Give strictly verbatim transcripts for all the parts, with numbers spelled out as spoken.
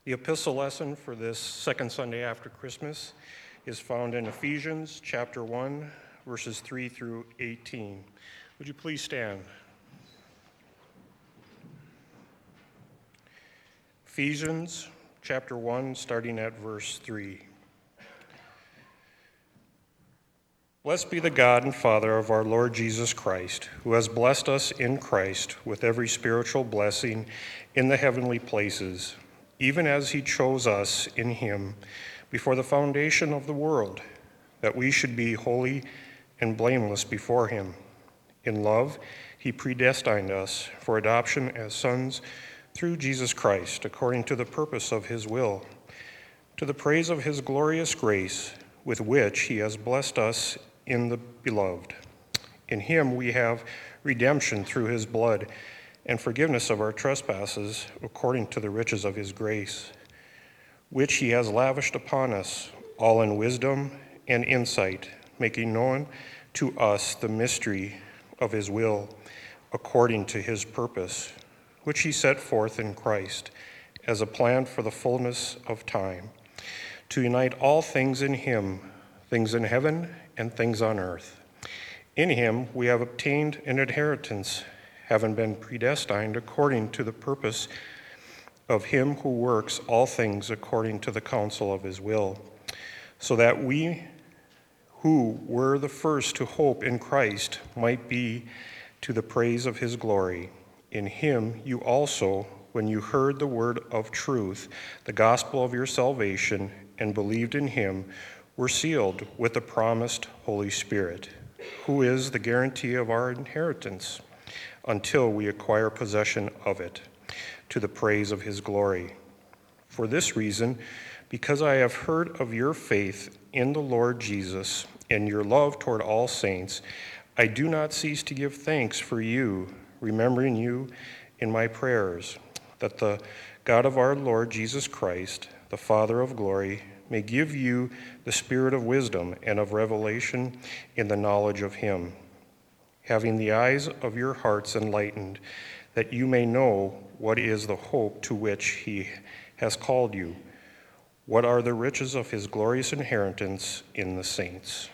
The epistle lesson for this second Sunday after Christmas is found in Ephesians chapter one, verses three through eighteen. Would you please stand? Ephesians chapter one, starting at verse three. Blessed be the God and Father of our Lord Jesus Christ, who has blessed us in Christ with every spiritual blessing in the heavenly places, even as he chose us in him before the foundation of the world, that we should be holy and blameless before him. In love, he predestined us for adoption as sons through Jesus Christ, according to the purpose of his will, to the praise of his glorious grace, with which he has blessed us in the beloved. In him we have redemption through his blood, and forgiveness of our trespasses according to the riches of his grace, which he has lavished upon us, all in wisdom and insight, making known to us the mystery of his will, according to his purpose, which he set forth in Christ as a plan for the fullness of time, to unite all things in him, things in heaven and things on earth. In him we have obtained an inheritance, having been predestined according to the purpose of him who works all things according to the counsel of his will, so that we who were the first to hope in Christ might be to the praise of his glory. In him you also, when you heard the word of truth, the gospel of your salvation, and believed in him, were sealed with the promised Holy Spirit, who is the guarantee of our inheritance, until we acquire possession of it, to the praise of his glory. For this reason, because I have heard of your faith in the Lord Jesus and your love toward all saints, I do not cease to give thanks for you, remembering you in my prayers, that the God of our Lord Jesus Christ, the Father of glory, may give you the spirit of wisdom and of revelation in the knowledge of him, having the eyes of your hearts enlightened, that you may know what is the hope to which he has called you, what are the riches of his glorious inheritance in the saints.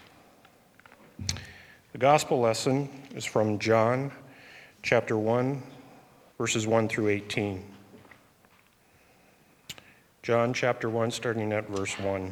The gospel lesson is from John chapter one, verses one through eighteen. John chapter one, starting at verse one.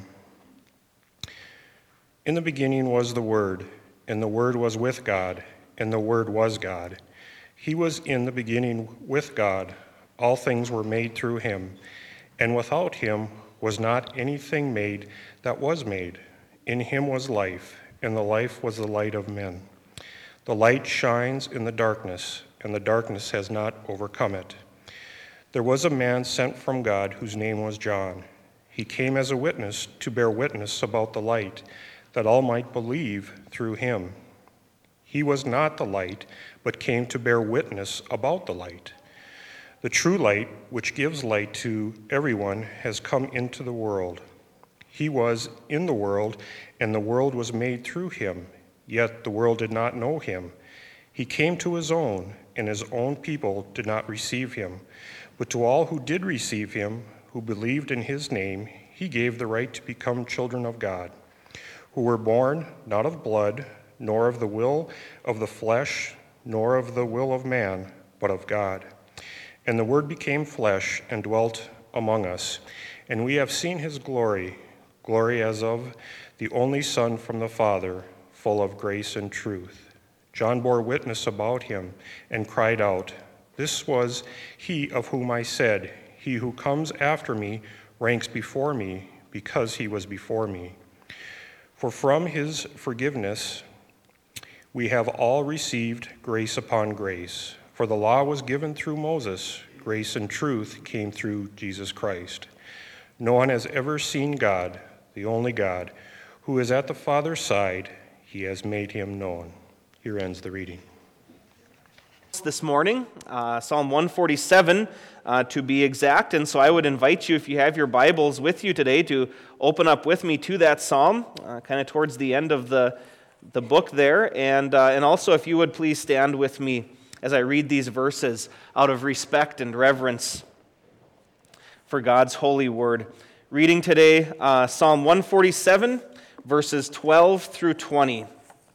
In the beginning was the Word, and the Word was with God, and the Word was God. He was in the beginning with God. All things were made through him, and without him was not anything made that was made. In him was life, and the life was the light of men. The light shines in the darkness, and the darkness has not overcome it. There was a man sent from God whose name was John. He came as a witness to bear witness about the light, that all might believe through him. He was not the light, but came to bear witness about the light. The true light, which gives light to everyone, has come into the world. He was in the world, and the world was made through him, yet the world did not know him. He came to his own, and his own people did not receive him. But to all who did receive him, who believed in his name, he gave the right to become children of God, who were born not of blood, nor of the will of the flesh, nor of the will of man, but of God. And the Word became flesh and dwelt among us, and we have seen his glory, glory as of the only Son from the Father, full of grace and truth. John bore witness about him and cried out, "This was he of whom I said, 'He who comes after me ranks before me, because he was before me.' For from his forgiveness we have all received grace upon grace. For the law was given through Moses, grace and truth came through Jesus Christ. No one has ever seen God, the only God, who is at the Father's side. He has made him known." Here ends the reading. This morning, uh, Psalm one forty-seven uh, to be exact, and so I would invite you, if you have your Bibles with you today, to open up with me to that psalm, uh, kind of towards the end of the the book there, and uh, and also if you would please stand with me as I read these verses out of respect and reverence for God's holy word. Reading today, uh, Psalm one forty-seven, verses twelve through twenty.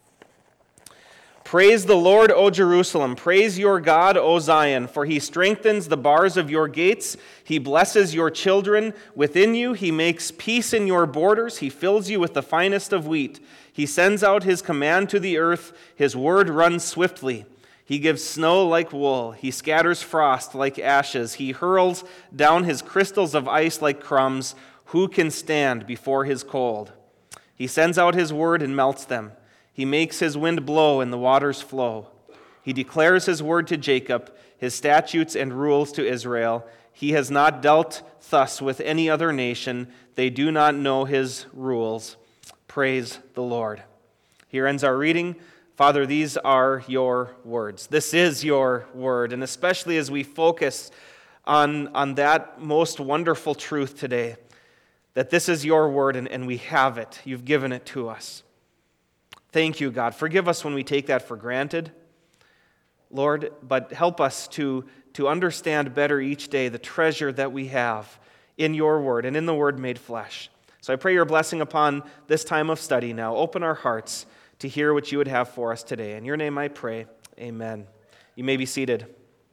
Praise the Lord, O Jerusalem. Praise your God, O Zion, for he strengthens the bars of your gates. He blesses your children within you. He makes peace in your borders. He fills you with the finest of wheat. He sends out his command to the earth. His word runs swiftly. He gives snow like wool. He scatters frost like ashes. He hurls down his crystals of ice like crumbs. Who can stand before his cold? He sends out his word and melts them. He makes his wind blow and the waters flow. He declares his word to Jacob, his statutes and rules to Israel. He has not dealt thus with any other nation. They do not know his rules. Praise the Lord. Here ends our reading. Father, these are your words. This is your word, and especially as we focus on, on that most wonderful truth today, that this is your word and, and we have it. You've given it to us. Thank you, God. Forgive us when we take that for granted, Lord, but help us to, to understand better each day the treasure that we have in your word and in the word made flesh. So I pray your blessing upon this time of study now. Open our hearts to hear what you would have for us today. In your name I pray, amen. You may be seated.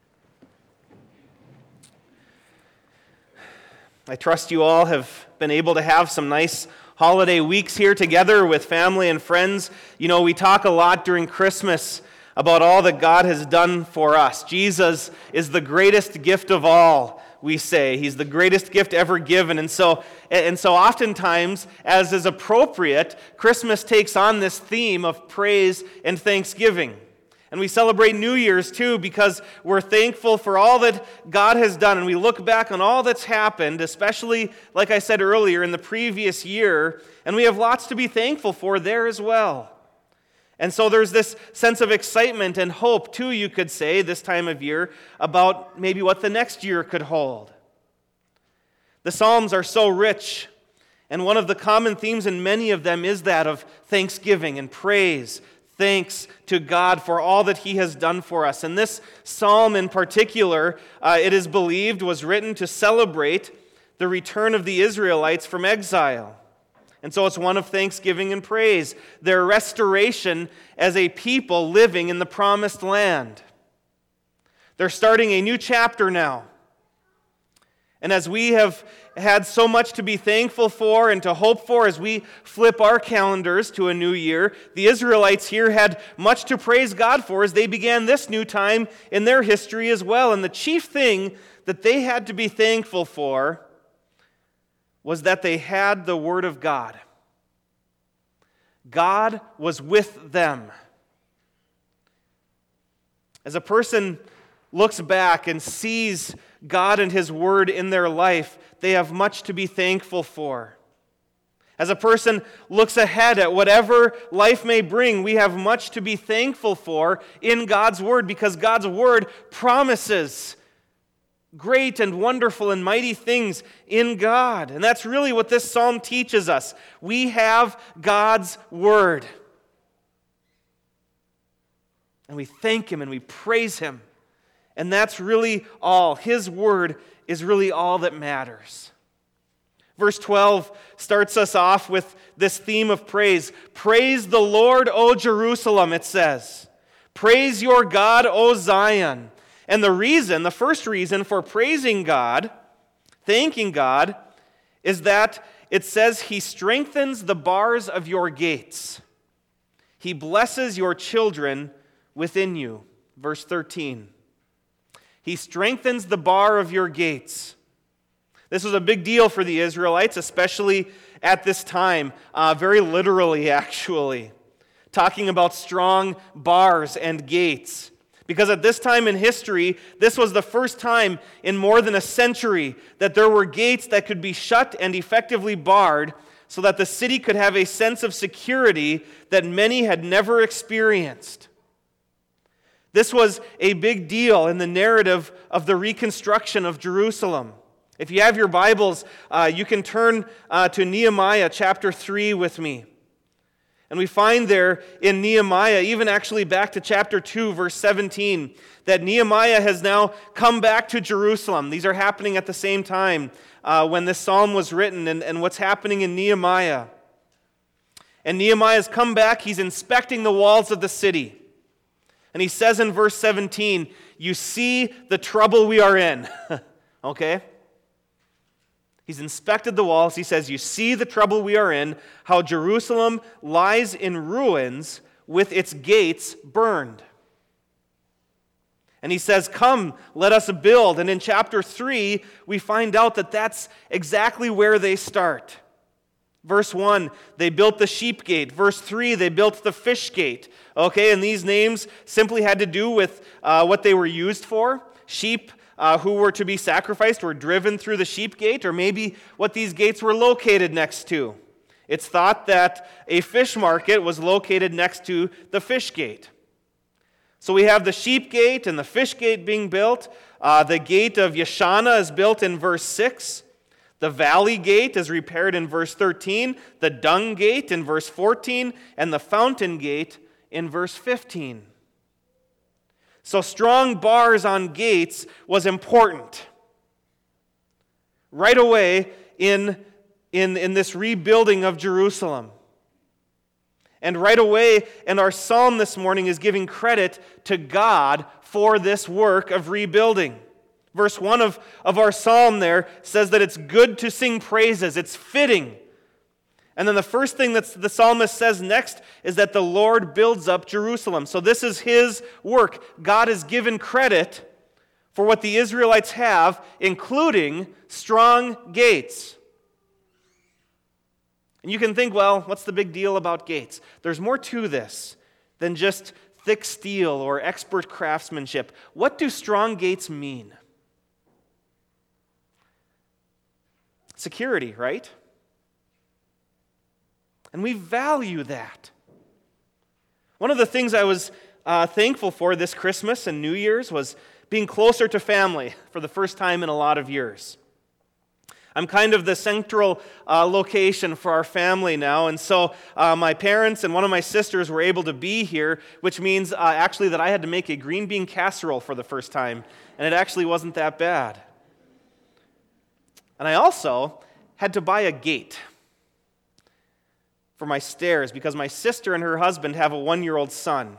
I trust you all have been able to have some nice holiday weeks here together with family and friends. You know, we talk a lot during Christmas about all that God has done for us. Jesus is the greatest gift of all, we say. He's the greatest gift ever given. And so, and so oftentimes, as is appropriate, Christmas takes on this theme of praise and thanksgiving. And we celebrate New Year's too because we're thankful for all that God has done. And we look back on all that's happened, especially, like I said earlier, in the previous year. And we have lots to be thankful for there as well. And so there's this sense of excitement and hope too, you could say, this time of year, about maybe what the next year could hold. The Psalms are so rich. And one of the common themes in many of them is that of thanksgiving and praise. Thanks to God for all that he has done for us. And this psalm in particular, uh, it is believed, was written to celebrate the return of the Israelites from exile. And so it's one of thanksgiving and praise, their restoration as a people living in the promised land. They're starting a new chapter now. And as we have had so much to be thankful for and to hope for as we flip our calendars to a new year, the Israelites here had much to praise God for as they began this new time in their history as well. And the chief thing that they had to be thankful for was that they had the Word of God. God was with them. As a person looks back and sees God and his word in their life, they have much to be thankful for. As a person looks ahead at whatever life may bring, we have much to be thankful for in God's word because God's word promises great and wonderful and mighty things in God. And that's really what this psalm teaches us. We have God's word. And we thank him and we praise him. And that's really all. His word is really all that matters. Verse twelve starts us off with this theme of praise. Praise the Lord, O Jerusalem, it says. Praise your God, O Zion. And the reason, the first reason for praising God, thanking God, is that it says he strengthens the bars of your gates. He blesses your children within you. Verse thirteen. He strengthens the bar of your gates. This was a big deal for the Israelites, especially at this time, uh, very literally, actually, talking about strong bars and gates. Because at this time in history, this was the first time in more than a century that there were gates that could be shut and effectively barred so that the city could have a sense of security that many had never experienced. This was a big deal in the narrative of the reconstruction of Jerusalem. If you have your Bibles, uh, you can turn uh, to Nehemiah chapter three with me. And we find there in Nehemiah, even actually back to chapter two, verse seventeen, that Nehemiah has now come back to Jerusalem. These are happening at the same time uh, when this psalm was written, and, and what's happening in Nehemiah. And Nehemiah's come back, he's inspecting the walls of the city. And he says in verse seventeen, "You see the trouble we are in." Okay? He's inspected the walls. He says, "You see the trouble we are in, how Jerusalem lies in ruins with its gates burned." And he says, "Come, let us build." And in chapter three, we find out that that's exactly where they start. Verse one, they built the sheep gate. Verse three, they built the fish gate. Okay, and these names simply had to do with uh, what they were used for. Sheep Uh, who were to be sacrificed were driven through the sheep gate, or maybe what these gates were located next to. It's thought that a fish market was located next to the fish gate. So we have the sheep gate and the fish gate being built. Uh, the gate of Yeshana is built in verse six. The valley gate is repaired in verse thirteen. The dung gate in verse fourteen. And the fountain gate in verse fifteen. So strong bars on gates was important. Right away in, in, in this rebuilding of Jerusalem. And right away, and our psalm this morning is giving credit to God for this work of rebuilding. Verse one of, of our psalm there says that it's good to sing praises. It's fitting. And then the first thing that the psalmist says next is that the Lord builds up Jerusalem. So this is his work. God is given credit for what the Israelites have, including strong gates. And you can think, well, what's the big deal about gates? There's more to this than just thick steel or expert craftsmanship. What do strong gates mean? Security, right? And we value that. One of the things I was uh, thankful for this Christmas and New Year's was being closer to family for the first time in a lot of years. I'm kind of the central uh, location for our family now, and so uh, my parents and one of my sisters were able to be here, which means uh, actually that I had to make a green bean casserole for the first time, and it actually wasn't that bad. And I also had to buy a gate for my stairs because my sister and her husband have a one-year-old son.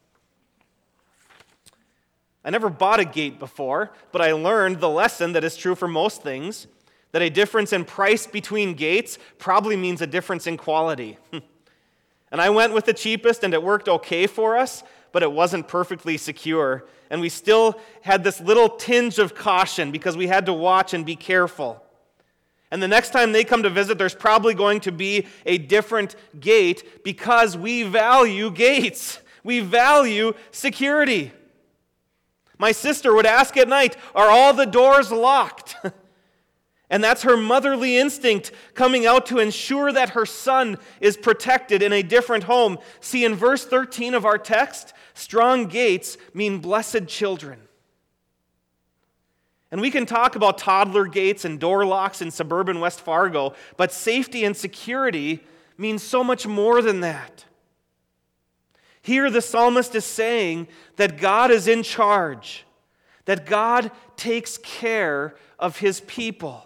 I never bought a gate before, but I learned the lesson that is true for most things, that a difference in price between gates probably means a difference in quality. And I went with the cheapest, and it worked okay for us, but it wasn't perfectly secure. And we still had this little tinge of caution because we had to watch and be careful. And the next time they come to visit, there's probably going to be a different gate because we value gates. We value security. My sister would ask at night, are all the doors locked? And that's her motherly instinct coming out to ensure that her son is protected in a different home. See, in verse thirteen of our text, strong gates mean blessed children. And we can talk about toddler gates and door locks in suburban West Fargo, but safety and security means so much more than that. Here the psalmist is saying that God is in charge, that God takes care of his people,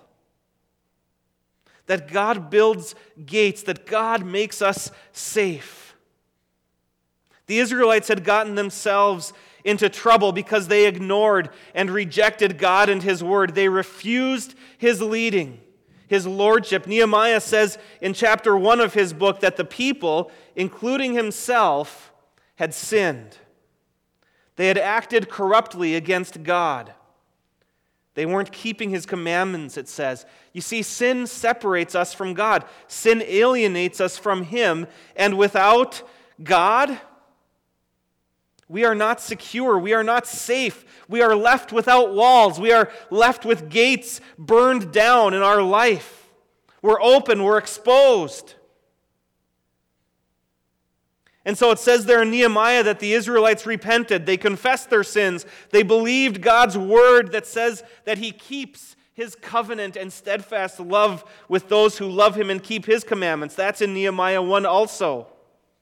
that God builds gates, that God makes us safe. The Israelites had gotten themselves into trouble because they ignored and rejected God and his word. They refused his leading, his lordship. Nehemiah says in chapter one of his book that the people, including himself, had sinned. They had acted corruptly against God. They weren't keeping his commandments, it says. You see, sin separates us from God. Sin alienates us from him, and without God, we are not secure. We are not safe. We are left without walls. We are left with gates burned down in our life. We're open. We're exposed. And so it says there in Nehemiah that the Israelites repented. They confessed their sins. They believed God's word that says that he keeps his covenant and steadfast love with those who love him and keep his commandments. That's in Nehemiah one also.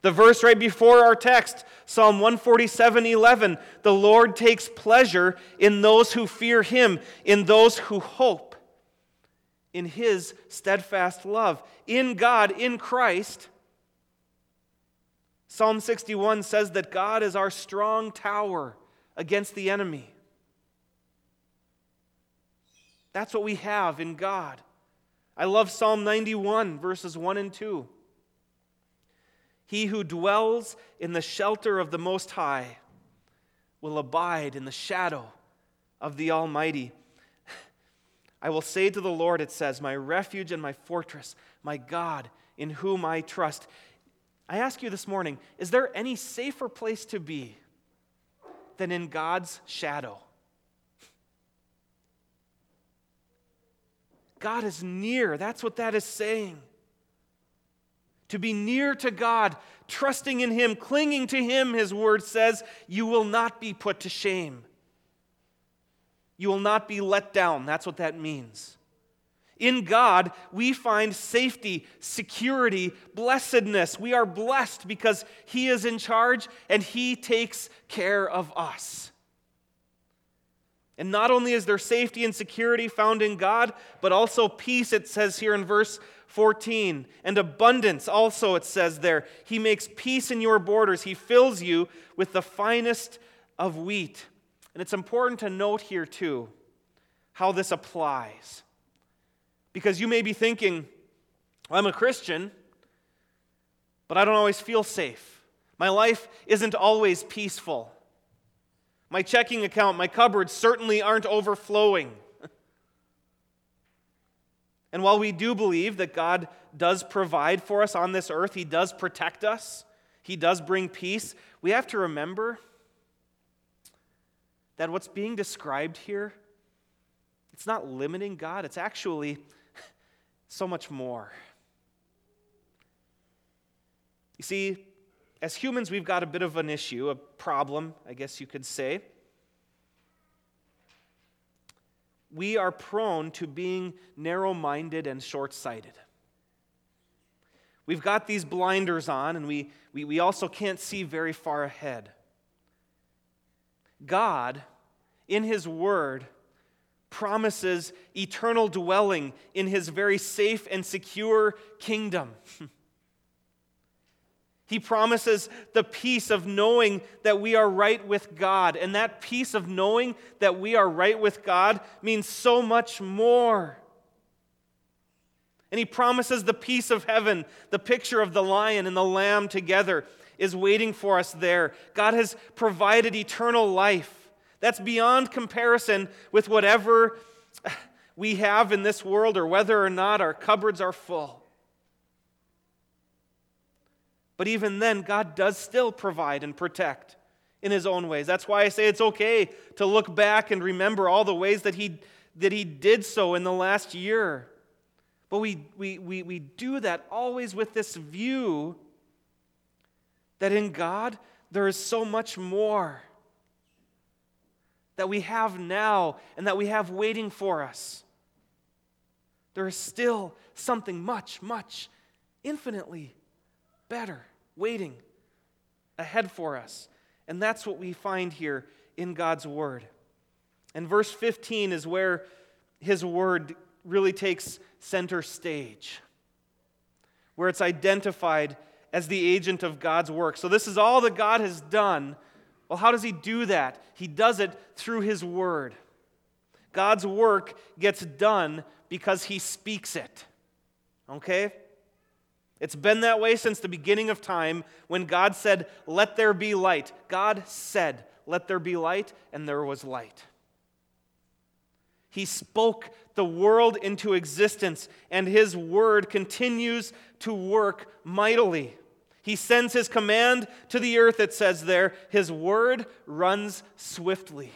The verse right before our text, Psalm one forty-seven, eleven, the Lord takes pleasure in those who fear Him, in those who hope in His steadfast love. In God, in Christ, Psalm sixty-one says that God is our strong tower against the enemy. That's what we have in God. I love Psalm ninety-one, verses one and two. He who dwells in the shelter of the Most High will abide in the shadow of the Almighty. I will say to the Lord, it says, my refuge and my fortress, my God, in whom I trust. I ask you this morning, is there any safer place to be than in God's shadow? God is near. That's what that is saying. To be near to God, trusting in Him, clinging to Him, His word says, you will not be put to shame. You will not be let down. That's what that means. In God, we find safety, security, blessedness. We are blessed because He is in charge and He takes care of us. And not only is there safety and security found in God, but also peace, it says here in verse fourteen. And abundance also, it says there. He makes peace in your borders. He fills you with the finest of wheat. And it's important to note here too how this applies. Because you may be thinking, I'm a Christian, but I don't always feel safe. My life isn't always peaceful. My checking account, my cupboards certainly aren't overflowing. And while we do believe that God does provide for us on this earth, He does protect us, He does bring peace, we have to remember that what's being described here, it's not limiting God, it's actually so much more. You see, as humans, we've got a bit of an issue, a problem, I guess you could say. We are prone to being narrow-minded and short-sighted. We've got these blinders on, and we, we, we also can't see very far ahead. God, in His Word, promises eternal dwelling in His very safe and secure kingdom. He promises the peace of knowing that we are right with God. And that peace of knowing that we are right with God means so much more. And He promises the peace of heaven. The picture of the lion and the lamb together is waiting for us there. God has provided eternal life. That's beyond comparison with whatever we have in this world or whether or not our cupboards are full. But even then, God does still provide and protect in His own ways. That's why I say it's okay to look back and remember all the ways that He, that he did so in the last year. But we, we, we, we do that always with this view that in God there is so much more that we have now and that we have waiting for us. There is still something much, much, infinitely better waiting ahead for us. And that's what we find here in God's Word. And verse fifteen is where His Word really takes center stage, where it's identified as the agent of God's work. So this is all that God has done. Well, how does He do that? He does it through His Word. God's work gets done because He speaks it. Okay? It's been that way since the beginning of time when God said, "Let there be light." God said, "Let there be light," and there was light. He spoke the world into existence, and His Word continues to work mightily. He sends His command to the earth, it says there. His Word runs swiftly.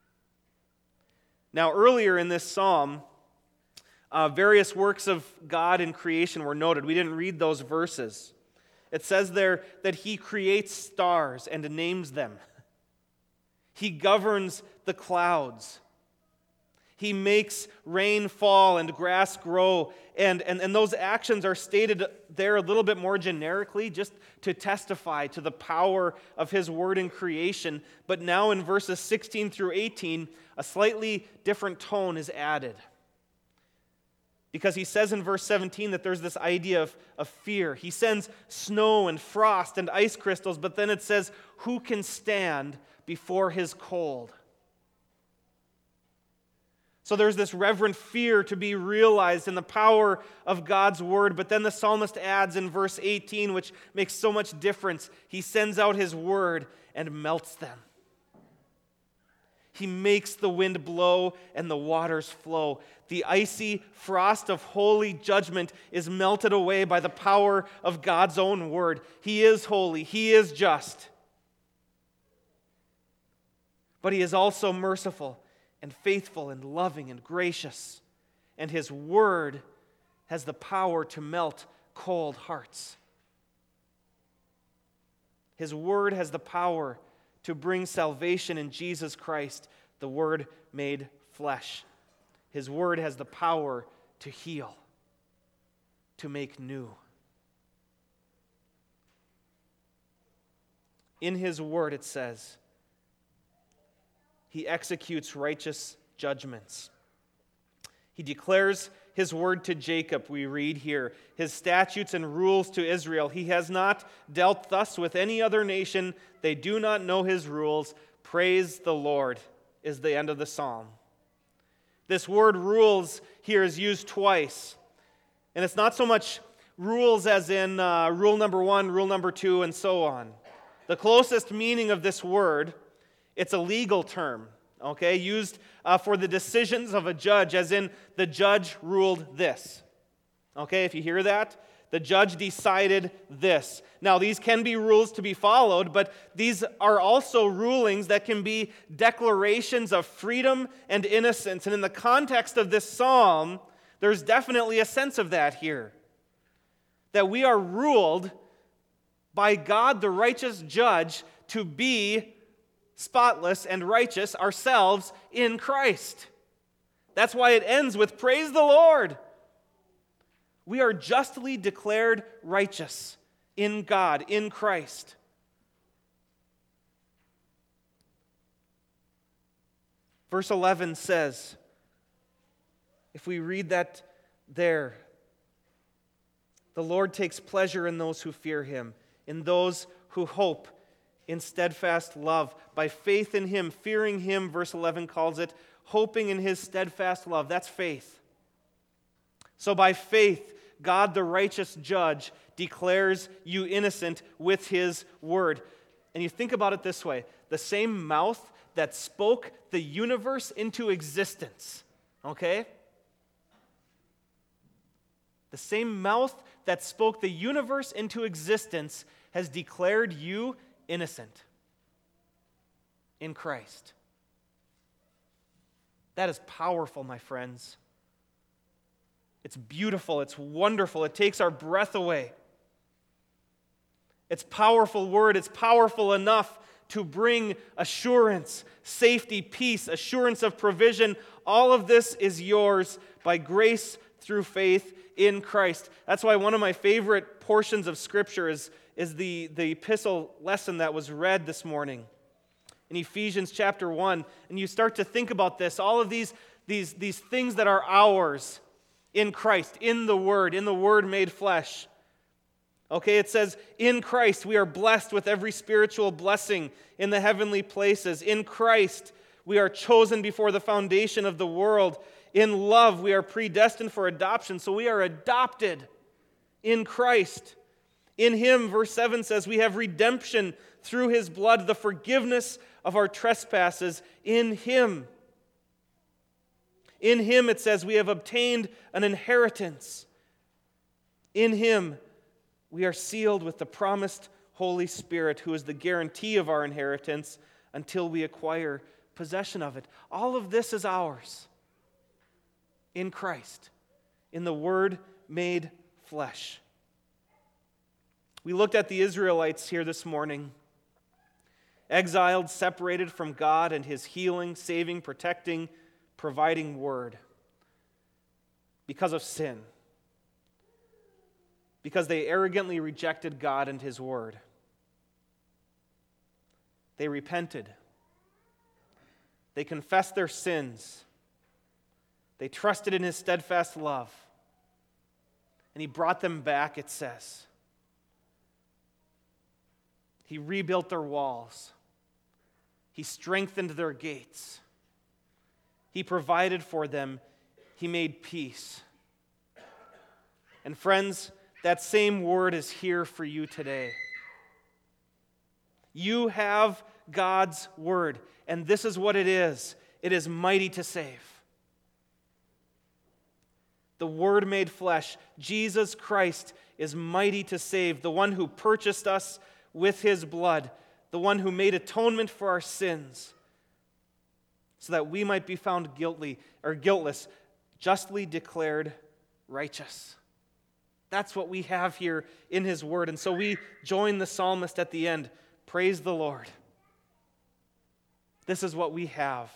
Now, earlier in this psalm, Uh, various works of God in creation were noted. We didn't read those verses. It says there that He creates stars and names them. He governs the clouds. He makes rain fall and grass grow. And, and, and those actions are stated there a little bit more generically, just to testify to the power of His word in creation. But now in verses sixteen through eighteen, a slightly different tone is added. Because he says in verse seventeen that there's this idea of, of fear. He sends snow and frost and ice crystals, but then it says, who can stand before His cold? So there's this reverent fear to be realized in the power of God's word. But then the psalmist adds in verse eighteen, which makes so much difference. He sends out His word and melts them. He makes the wind blow and the waters flow. The icy frost of holy judgment is melted away by the power of God's own word. He is holy. He is just. But He is also merciful and faithful and loving and gracious. And His word has the power to melt cold hearts. His word has the power to bring salvation in Jesus Christ, the Word made flesh. His word has the power to heal, to make new. In His word, it says, He executes righteous judgments. He declares His word to Jacob, we read here, His statutes and rules to Israel. He has not dealt thus with any other nation. They do not know His rules. Praise the Lord, is the end of the psalm. This word rules here is used twice. And it's not so much rules as in uh, rule number one, rule number two, and so on. The closest meaning of this word, it's a legal term, okay, used uh, for the decisions of a judge, as in the judge ruled this. Okay, if you hear that, the judge decided this. Now, these can be rules to be followed, but these are also rulings that can be declarations of freedom and innocence. And in the context of this psalm, there's definitely a sense of that here. That we are ruled by God, the righteous judge, to be spotless and righteous ourselves in Christ. That's why it ends with praise the Lord. We are justly declared righteous in God, in Christ. Verse eleven says, if we read that there, the Lord takes pleasure in those who fear Him, in those who hope in steadfast love. By faith in Him, fearing Him, verse eleven calls it, hoping in His steadfast love. That's faith. So by faith, God the righteous judge declares you innocent with His word. And you think about it this way, the same mouth that spoke the universe into existence, okay? The same mouth that spoke the universe into existence has declared you innocent in Christ. That is powerful, my friends. It's beautiful. It's wonderful. It takes our breath away. It's powerful word. It's powerful enough to bring assurance, safety, peace, assurance of provision. All of this is yours by grace through faith in Christ. That's why one of my favorite portions of Scripture is, is the, the epistle lesson that was read this morning in Ephesians chapter one. And you start to think about this, all of these, these, these things that are ours in Christ, in the Word, in the Word made flesh. Okay, it says, in Christ we are blessed with every spiritual blessing in the heavenly places. In Christ we are chosen before the foundation of the world. In love we are predestined for adoption. So we are adopted in Christ. In Him, verse seven says, we have redemption through His blood, the forgiveness of our trespasses in Him. In Him, it says, we have obtained an inheritance. In Him, we are sealed with the promised Holy Spirit, who is the guarantee of our inheritance until we acquire possession of it. All of this is ours in Christ, in the Word made flesh. We looked at the Israelites here this morning, exiled, separated from God and His healing, saving, protecting, providing word because of sin, because they arrogantly rejected God and His word. They repented. They confessed their sins. They trusted in His steadfast love. And He brought them back, it says. He rebuilt their walls. He strengthened their gates. He provided for them. He made peace. And friends, that same word is here for you today. You have God's word, and this is what it is. It is mighty to save. The Word made flesh, Jesus Christ, is mighty to save, the one who purchased us with His blood, the one who made atonement for our sins, so that we might be found guilty or guiltless, justly declared righteous. That's what we have here in His Word. And so we join the psalmist at the end. Praise the Lord. This is what we have.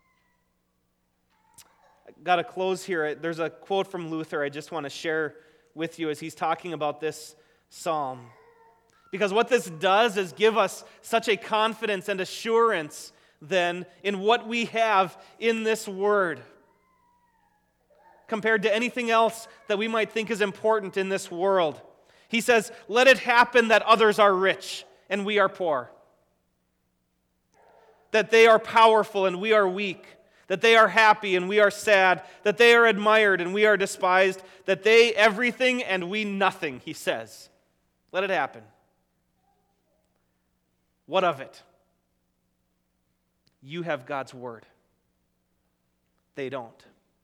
I got to close here. There's a quote from Luther I just want to share with you as he's talking about this psalm. Because what this does is give us such a confidence and assurance then in what we have in this Word, compared to anything else that we might think is important in this world. He says, let it happen that others are rich and we are poor. That they are powerful and we are weak. That they are happy and we are sad. That they are admired and we are despised. That they everything and we nothing, he says. Let it happen. What of it? You have God's word. They don't.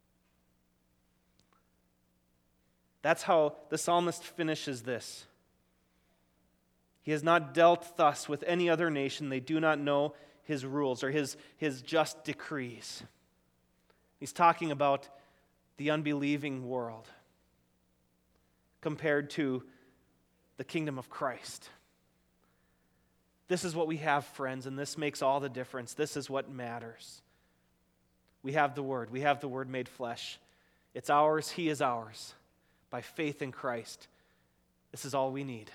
That's how the psalmist finishes this. He has not dealt thus with any other nation. They do not know His rules or his, his just decrees. He's talking about the unbelieving world compared to the kingdom of Christ. This is what we have, friends, and this makes all the difference. This is what matters. We have the Word. We have the Word made flesh. It's ours. He is ours. By faith in Christ. This is all we need.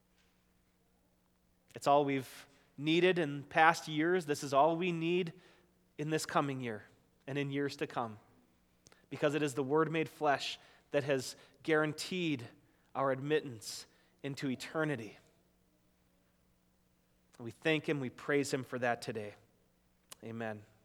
It's all we've needed in past years. This is all we need in this coming year and in years to come. Because it is the Word made flesh that has guaranteed our admittance into eternity. We thank Him, we praise Him for that today. Amen.